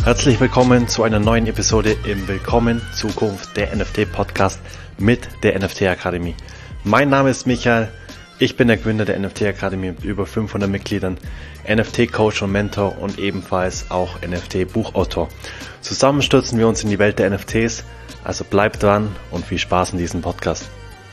Herzlich willkommen zu einer neuen Episode im Willkommen Zukunft der NFT Podcast mit der NFT Akademie. Mein Name ist Michael, ich bin der Gründer der NFT Akademie mit über 500 Mitgliedern, NFT Coach und Mentor und ebenfalls auch NFT Buchautor. Zusammen stürzen wir uns in die Welt der NFTs, also bleibt dran und viel Spaß in diesem Podcast.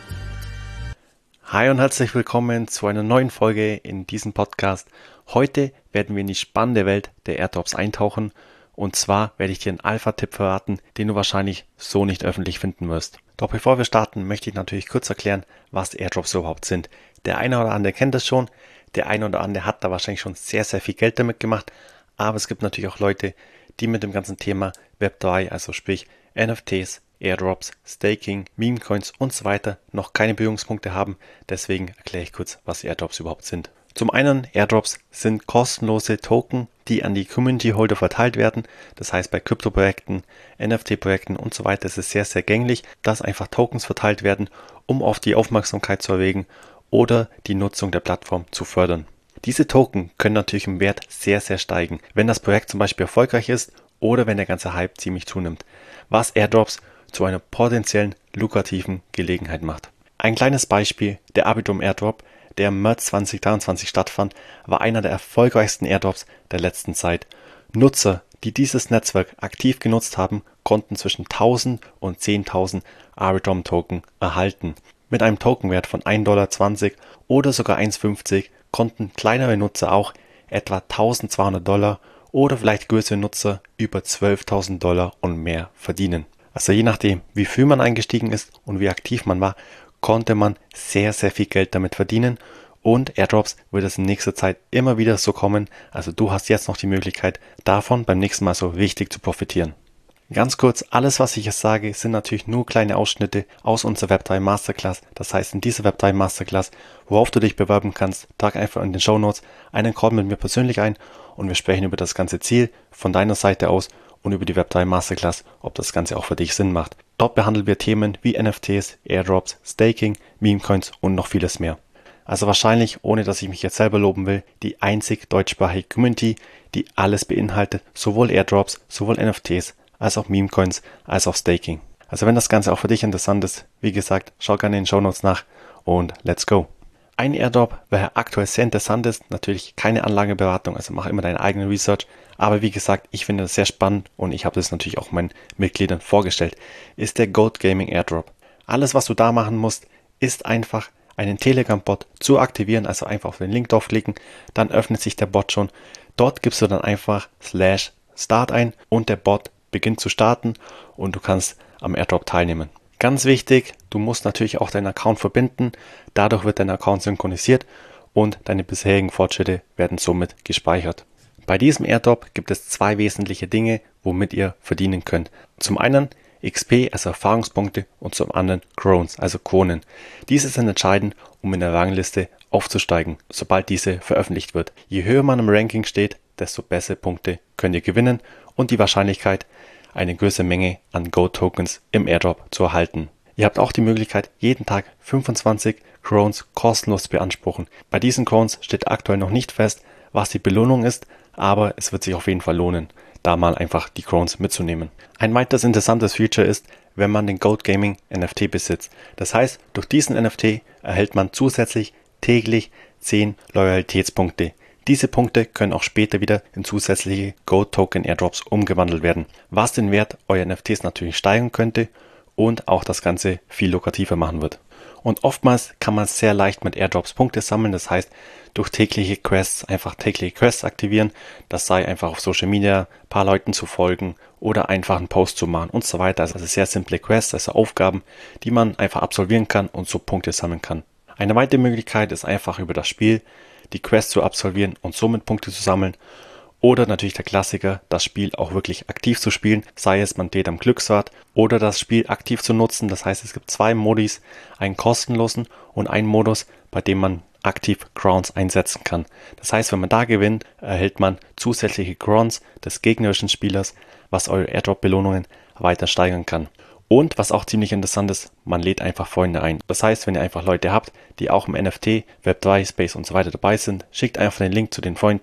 Hi und herzlich willkommen zu einer neuen Folge in diesem Podcast. Heute werden wir in die spannende Welt der Airdrops eintauchen. Und zwar werde ich dir einen Alpha-Tipp verraten, den du wahrscheinlich so nicht öffentlich finden wirst. Doch bevor wir starten, möchte ich natürlich kurz erklären, was Airdrops überhaupt sind. Der eine oder andere kennt das schon, der eine oder andere hat da wahrscheinlich schon sehr, sehr viel Geld damit gemacht. Aber es gibt natürlich auch Leute, die mit dem ganzen Thema Web3, also sprich NFTs, Airdrops, Staking, Meme-Coins und so weiter noch keine Berührungspunkte haben. Deswegen erkläre ich kurz, was Airdrops überhaupt sind. Zum einen, Airdrops sind kostenlose Token, die an die Community-Holder verteilt werden. Das heißt, bei Krypto-Projekten, NFT-Projekten und so weiter ist es sehr, sehr gängig, dass einfach Tokens verteilt werden, um auf die Aufmerksamkeit zu erregen oder die Nutzung der Plattform zu fördern. Diese Token können natürlich im Wert sehr, sehr steigen, wenn das Projekt zum Beispiel erfolgreich ist oder wenn der ganze Hype ziemlich zunimmt, was Airdrops zu einer potenziellen lukrativen Gelegenheit macht. Ein kleines Beispiel, der Arbitrum Airdrop, der im März 2023 stattfand, war einer der erfolgreichsten Airdrops der letzten Zeit. Nutzer, die dieses Netzwerk aktiv genutzt haben, konnten zwischen 1000 und 10.000 Arbitrum Token erhalten. Mit einem Tokenwert von $1,20 oder sogar 1,50 konnten kleinere Nutzer auch etwa $1.200 oder vielleicht größere Nutzer über $12.000 und mehr verdienen. Also je nachdem, wie früh man eingestiegen ist und wie aktiv man war, konnte man sehr, sehr viel Geld damit verdienen und Airdrops wird es in nächster Zeit immer wieder so kommen, also du hast jetzt noch die Möglichkeit, davon beim nächsten Mal so richtig zu profitieren. Ganz kurz, alles was ich jetzt sage, sind natürlich nur kleine Ausschnitte aus unserer Web3 Masterclass, das heißt in dieser Web3 Masterclass, worauf du dich bewerben kannst, trag einfach in den Shownotes einen Call mit mir persönlich ein und wir sprechen über das ganze Ziel von deiner Seite aus und über die Web3 Masterclass, ob das Ganze auch für dich Sinn macht. Dort behandeln wir Themen wie NFTs, Airdrops, Staking, Meme-Coins und noch vieles mehr. Also wahrscheinlich, ohne dass ich mich jetzt selber loben will, die einzig deutschsprachige Community, die alles beinhaltet, sowohl Airdrops, sowohl NFTs, als auch Meme-Coins, als auch Staking. Also wenn das Ganze auch für dich interessant ist, wie gesagt, schau gerne in den Shownotes nach und let's go! Ein Airdrop, welcher aktuell sehr interessant ist, natürlich keine Anlageberatung, also mach immer deine eigene Research, aber wie gesagt, ich finde das sehr spannend und ich habe das natürlich auch meinen Mitgliedern vorgestellt, ist der Goat Gaming Airdrop. Alles, was du da machen musst, ist einfach einen Telegram-Bot zu aktivieren, also einfach auf den Link draufklicken, dann öffnet sich der Bot schon. Dort gibst du dann einfach /start ein und der Bot beginnt zu starten und du kannst am Airdrop teilnehmen. Ganz wichtig, du musst natürlich auch deinen Account verbinden, dadurch wird dein Account synchronisiert und deine bisherigen Fortschritte werden somit gespeichert. Bei diesem Airdrop gibt es zwei wesentliche Dinge, womit ihr verdienen könnt. Zum einen XP, also Erfahrungspunkte, und zum anderen Crowns, also Kronen. Diese sind entscheidend, um in der Rangliste aufzusteigen, sobald diese veröffentlicht wird. Je höher man im Ranking steht, desto bessere Punkte könnt ihr gewinnen und die Wahrscheinlichkeit, eine größere Menge an Goat-Tokens im Airdrop zu erhalten. Ihr habt auch die Möglichkeit, jeden Tag 25 Crowns kostenlos zu beanspruchen. Bei diesen Crowns steht aktuell noch nicht fest, was die Belohnung ist, aber es wird sich auf jeden Fall lohnen, da mal einfach die Crowns mitzunehmen. Ein weiteres interessantes Feature ist, wenn man den Goat Gaming NFT besitzt. Das heißt, durch diesen NFT erhält man zusätzlich täglich 10 Loyalitätspunkte. Diese Punkte können auch später wieder in zusätzliche Goat Token Airdrops umgewandelt werden, was den Wert eurer NFTs natürlich steigern könnte und auch das Ganze viel lukrativer machen wird. Und oftmals kann man sehr leicht mit Airdrops Punkte sammeln, das heißt durch tägliche Quests einfach tägliche Quests aktivieren, das sei einfach auf Social Media ein paar Leuten zu folgen oder einfach einen Post zu machen und so weiter. Also sehr simple Quests, also Aufgaben, die man einfach absolvieren kann und so Punkte sammeln kann. Eine weitere Möglichkeit ist einfach über das Spiel die Quest zu absolvieren und somit Punkte zu sammeln. Oder natürlich der Klassiker, das Spiel auch wirklich aktiv zu spielen, sei es man dreht am Glücksrad oder das Spiel aktiv zu nutzen. Das heißt, es gibt zwei Modis, einen kostenlosen und einen Modus, bei dem man aktiv Crowns einsetzen kann. Das heißt, wenn man da gewinnt, erhält man zusätzliche Crowns des gegnerischen Spielers, was eure Airdrop-Belohnungen weiter steigern kann. Und was auch ziemlich interessant ist, man lädt einfach Freunde ein. Das heißt, wenn ihr einfach Leute habt, die auch im NFT, Web3, Space und so weiter dabei sind, schickt einfach den Link zu den Freunden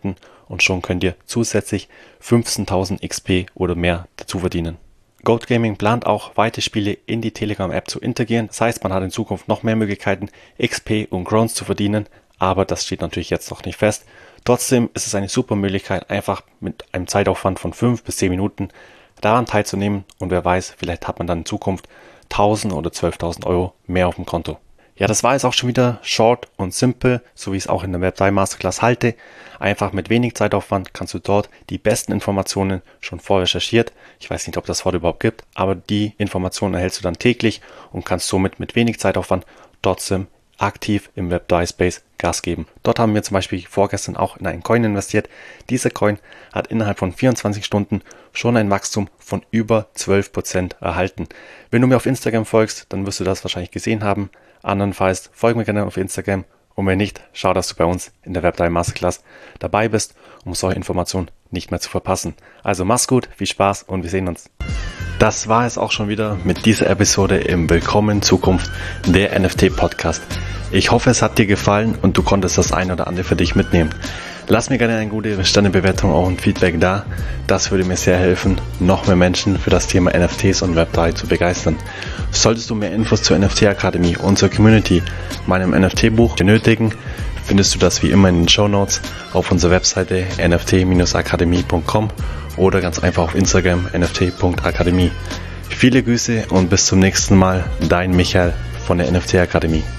und schon könnt ihr zusätzlich 15.000 XP oder mehr dazu verdienen. Goat Gaming plant auch, weitere Spiele in die Telegram-App zu integrieren. Das heißt, man hat in Zukunft noch mehr Möglichkeiten, XP und Crowns zu verdienen, aber das steht natürlich jetzt noch nicht fest. Trotzdem ist es eine super Möglichkeit, einfach mit einem Zeitaufwand von 5 bis 10 Minuten daran teilzunehmen und wer weiß, vielleicht hat man dann in Zukunft 1.000 oder 12.000 Euro mehr auf dem Konto. Ja, das war jetzt auch schon wieder short und simpel, so wie ich es auch in der Web 3 Masterclass halte. Einfach mit wenig Zeitaufwand kannst du dort die besten Informationen schon vorrecherchiert. Ich weiß nicht, ob das Wort überhaupt gibt, aber die Informationen erhältst du dann täglich und kannst somit mit wenig Zeitaufwand trotzdem aktiv im Web 3 Space Gas geben. Dort haben wir zum Beispiel vorgestern auch in einen Coin investiert. Dieser Coin hat innerhalb von 24 Stunden schon ein Wachstum von über 12% erhalten. Wenn du mir auf Instagram folgst, dann wirst du das wahrscheinlich gesehen haben. Andernfalls folge mir gerne auf Instagram und wenn nicht, schau, dass du bei uns in der Web 3 Masterclass dabei bist, um solche Informationen nicht mehr zu verpassen. Also mach's gut, viel Spaß und wir sehen uns. Das war es auch schon wieder mit dieser Episode im Willkommen in Zukunft, der NFT Podcast. Ich hoffe, es hat dir gefallen und du konntest das ein oder andere für dich mitnehmen. Lass mir gerne eine gute Sternebewertung auch und Feedback da. Das würde mir sehr helfen, noch mehr Menschen für das Thema NFTs und Web3 zu begeistern. Solltest du mehr Infos zur NFT Akademie und zur Community, meinem NFT-Buch, benötigen, findest du das wie immer in den Shownotes auf unserer Webseite nft-akademie.com oder ganz einfach auf Instagram nft.akademie. Viele Grüße und bis zum nächsten Mal, dein Michael von der NFT Akademie.